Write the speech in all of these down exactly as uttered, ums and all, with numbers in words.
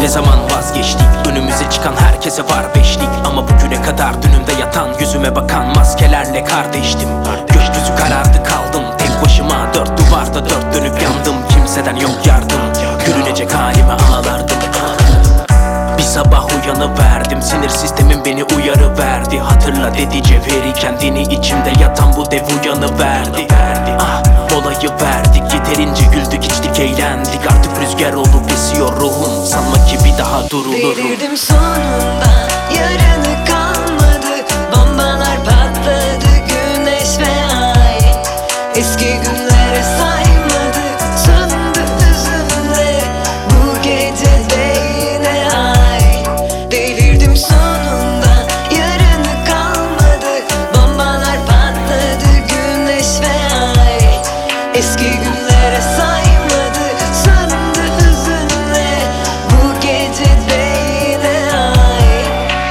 zaman vazgeçtik? Önümüze çıkan herkese var beşlik. Ama bugüne kadar dünümde yatan, yüzüme bakan maskelerle kardeştim. Gökyüzü karardı, kaldım tek başıma, dört duvarda dört dönüp yandım. Kimseden yok yardım, gülünecek halime ağlardım. Bir sabah uyanıverdim, sinir sistemin beni uyarıverdi. Hatırla dedi cevheri, kendini içimde yatan bu dev uyanıverdi. Ah, molayı verdik, yeterince güldük içtik eğlendik. Artık rüzgar olup esiyor ruhum, sanma ki bir daha durulurum. Delirdim sonunda, yarını kalmadı. Bombalar patladı, güneş ve ay. Eski günlere saymadı, söndü hüzünle. Bu gece de yine ay. Delirdim sonunda, yarını kalmadı. Bombalar patladı, güneş ve ay. Eski günlere saymadı, söndü hüzünle. Bu gece de yine ay.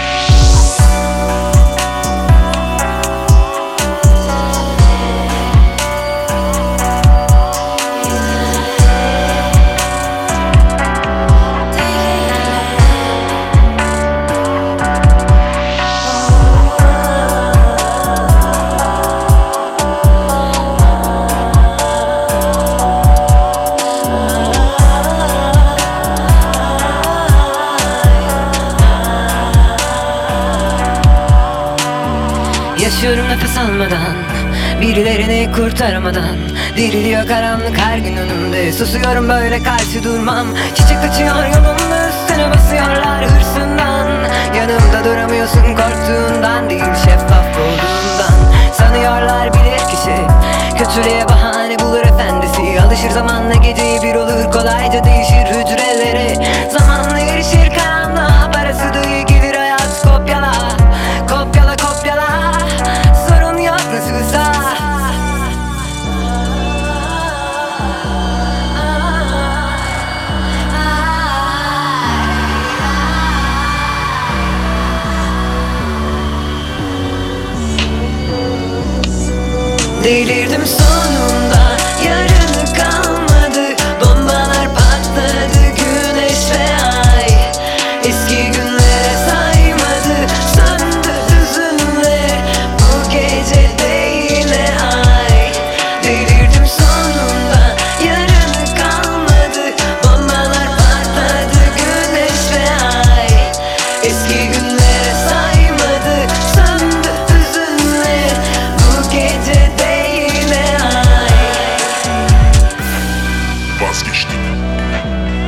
Yaşıyorum nefes almadan, birilerini kurtaramadan. Diriliyor karanlık her gün önümde, susuyorum böyle karşı durmam. Çiçek açıyor yolumda, üstüne basıyorlar hırsından. Yanımda duramıyorsun korktuğundan, değil şeffaf olduğundan. Sanıyorlar bilir kişi, kötülüğe bahane bulur efendisi. Alışır zamanla geceyi bir olur, kolayca değişir hücreleri. Zamanla erişir karanlığa, parası duyu gelir hayat kopyala. Kopyala kopyala, sorun yok nasılsa. Delirdim sonunda, yarını kalmadı. Bombalar patladı, güneş ve ay. Eski günlere saymadı, söndü hüzünle. Bu gece de yine ay. Delirdim sonunda, yarını kalmadı. Bombalar patladı, güneş ve ay. Eski günlere saymadı, söndü hüzünle. Bu gece de yine ay. Vazgeçtim.